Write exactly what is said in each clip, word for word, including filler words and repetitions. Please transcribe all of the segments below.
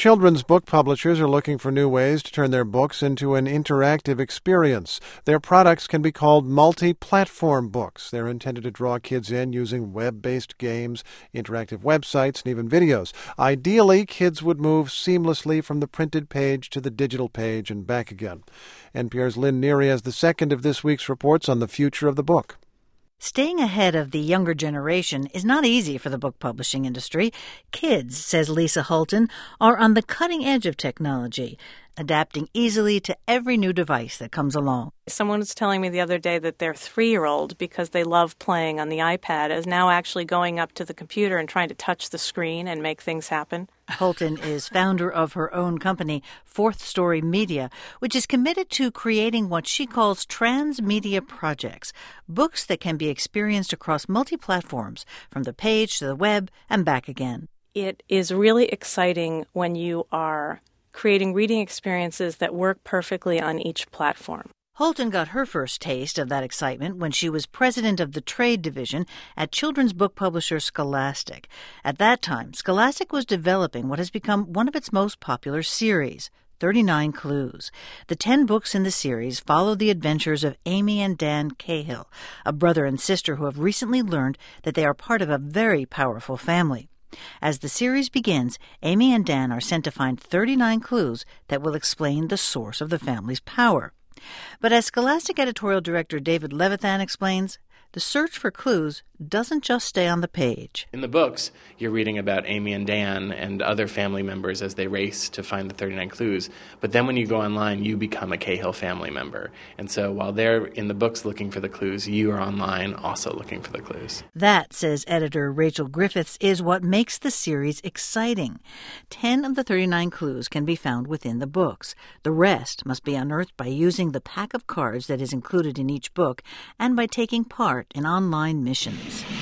children's book publishers are looking for new ways to turn their books into an interactive experience. Their products can be called multi-platform books. They're intended to draw kids in using web-based games, interactive websites, and even videos. Ideally, kids would move seamlessly from the printed page to the digital page and back again. N P R's Lynn Neary has the second of this week's reports on the future of the book. Staying ahead of the younger generation is not easy for the book publishing industry. Kids, says Lisa Hulton, are on the cutting edge of technology, adapting easily to every new device that comes along. Someone was telling me the other day that their three-year-old, because they love playing on the iPad, is now actually going up to the computer and trying to touch the screen and make things happen. Hulton is founder of her own company, Fourth Story Media, which is committed to creating what she calls transmedia projects, books that can be experienced across multi-platforms, from the page to the web and back again. It is really exciting when you are creating reading experiences that work perfectly on each platform. Hulton got her first taste of that excitement when she was president of the trade division at children's book publisher Scholastic. At that time, Scholastic was developing what has become one of its most popular series, thirty-nine Clues. The ten books in the series follow the adventures of Amy and Dan Cahill, a brother and sister who have recently learned that they are part of a very powerful family. As the series begins, Amy and Dan are sent to find thirty-nine clues that will explain the source of the family's power. But as Scholastic editorial director David Levithan explains, the search for clues doesn't just stay on the page. In the books, you're reading about Amy and Dan and other family members as they race to find the thirty-nine clues. But then when you go online, you become a Cahill family member. And so while they're in the books looking for the clues, you are online also looking for the clues. That, says editor Rachel Griffiths, is what makes the series exciting. Ten of the thirty-nine clues can be found within the books. The rest must be unearthed by using the pack of cards that is included in each book and by taking part in online missions.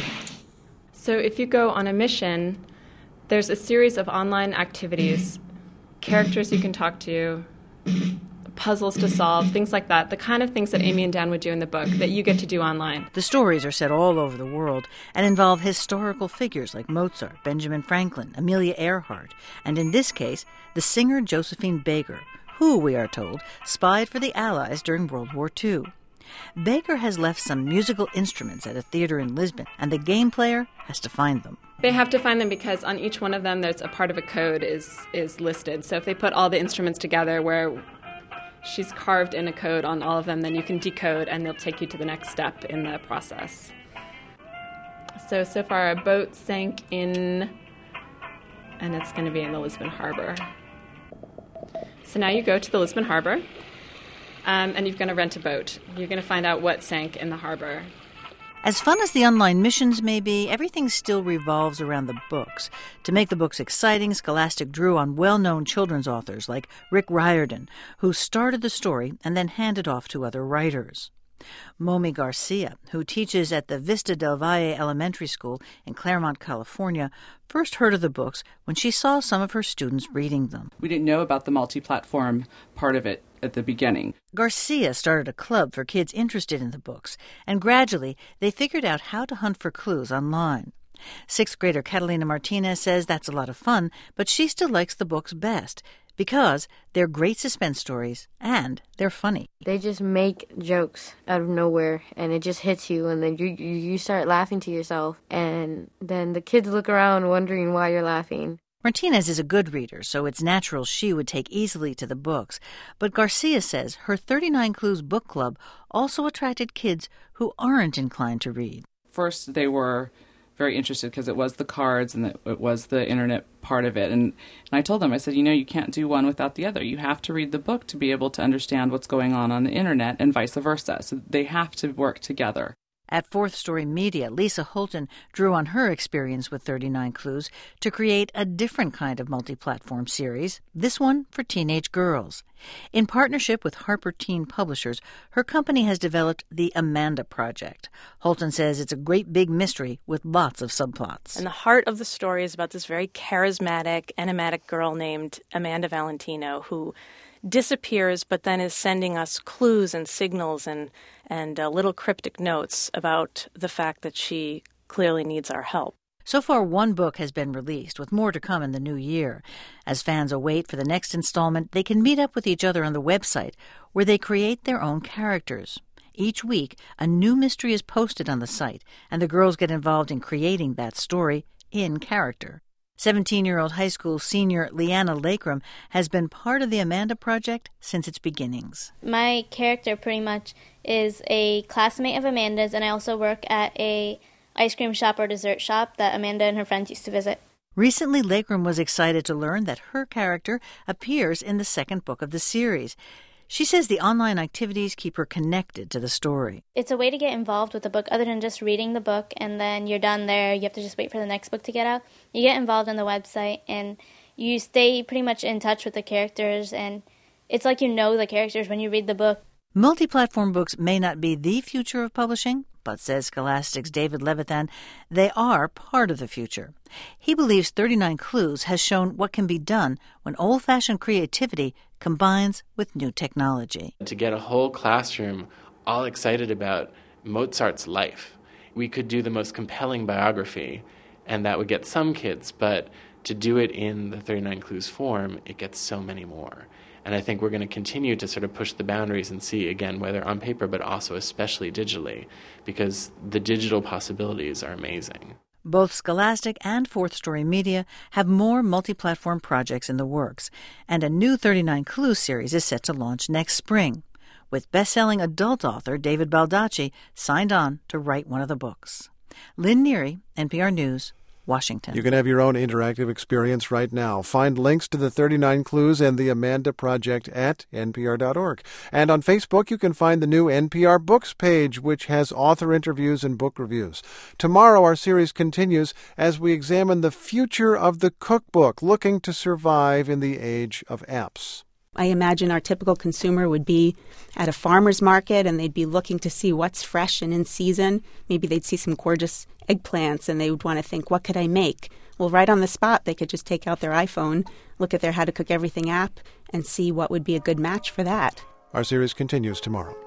So if you go on a mission, there's a series of online activities, characters you can talk to, puzzles to solve, things like that, the kind of things that Amy and Dan would do in the book that you get to do online. The stories are set all over the world and involve historical figures like Mozart, Benjamin Franklin, Amelia Earhart, and in this case, the singer Josephine Baker, who, we are told, spied for the Allies during World War Two. Baker has left some musical instruments at a theater in Lisbon, and the game player has to find them. They have to find them because on each one of them there's a part of a code is is listed. So if they put all the instruments together where she's carved in a code on all of them, then you can decode and they'll take you to the next step in the process. So, so far a boat sank in, and it's going to be in the Lisbon Harbor. So now you go to the Lisbon Harbor. Um, and you're going to rent a boat. You're going to find out what sank in the harbor. As fun as the online missions may be, everything still revolves around the books. To make the books exciting, Scholastic drew on well-known children's authors like Rick Riordan, who started the story and then handed off to other writers. Momi Garcia, who teaches at the Vista del Valle Elementary School in Claremont, California, first heard of the books when she saw some of her students reading them. We didn't know about the multi-platform part of it at the beginning. Garcia started a club for kids interested in the books, and gradually they figured out how to hunt for clues online. Sixth grader Catalina Martinez says that's a lot of fun, but she still likes the books best because they're great suspense stories and they're funny. They just make jokes out of nowhere, and it just hits you, and then you you start laughing to yourself, and then the kids look around wondering why you're laughing. Martinez is a good reader, so it's natural she would take easily to the books. But Garcia says her thirty-nine Clues book club also attracted kids who aren't inclined to read. First, they were very interested because it was the cards and it was the internet part of it. And, and I told them, I said, you know, you can't do one without the other. You have to read the book to be able to understand what's going on on the internet and vice versa. So they have to work together. At Fourth Story Media, Lisa Hulton drew on her experience with thirty-nine Clues to create a different kind of multi-platform series, this one for teenage girls. In partnership with Harper Teen Publishers, her company has developed the Amanda Project. Hulton says it's a great big mystery with lots of subplots. And the heart of the story is about this very charismatic, enigmatic girl named Amanda Valentino who disappears but then is sending us clues and signals and, and uh, little cryptic notes about the fact that she clearly needs our help. So far, one book has been released, with more to come in the new year. As fans await for the next installment, they can meet up with each other on the website, where they create their own characters. Each week, a new mystery is posted on the site, and the girls get involved in creating that story in character. seventeen-year-old high school senior Leanna Lakeram has been part of the Amanda Project since its beginnings. My character pretty much is a classmate of Amanda's, and I also work at a ice cream shop or dessert shop that Amanda and her friends used to visit. Recently, Lakeram was excited to learn that her character appears in the second book of the series. She says the online activities keep her connected to the story. It's a way to get involved with the book other than just reading the book and then you're done there. You have to just wait for the next book to get out. You get involved in the website and you stay pretty much in touch with the characters, and it's like you know the characters when you read the book. Multi-platform books may not be the future of publishing, but, says Scholastic's David Levithan, they are part of the future. He believes thirty-nine Clues has shown what can be done when old-fashioned creativity combines with new technology. To get a whole classroom all excited about Mozart's life, we could do the most compelling biography, and that would get some kids, but to do it in the thirty-nine Clues form, it gets so many more. And I think we're going to continue to sort of push the boundaries and see, again, whether on paper, but also especially digitally, because the digital possibilities are amazing. Both Scholastic and Fourth Story Media have more multi-platform projects in the works, and a new thirty-nine Clues series is set to launch next spring, with best-selling adult author David Baldacci signed on to write one of the books. Lynn Neary, N P R News, Washington. You can have your own interactive experience right now. Find links to the thirty-nine Clues and the Amanda Project at N P R dot org. And on Facebook, you can find the new N P R Books page, which has author interviews and book reviews. Tomorrow, our series continues as we examine the future of the cookbook, looking to survive in the age of apps. I imagine our typical consumer would be at a farmer's market and they'd be looking to see what's fresh and in season. Maybe they'd see some gorgeous eggplants and they would want to think, what could I make? Well, right on the spot, they could just take out their iPhone, look at their How to Cook Everything app, and see what would be a good match for that. Our series continues tomorrow.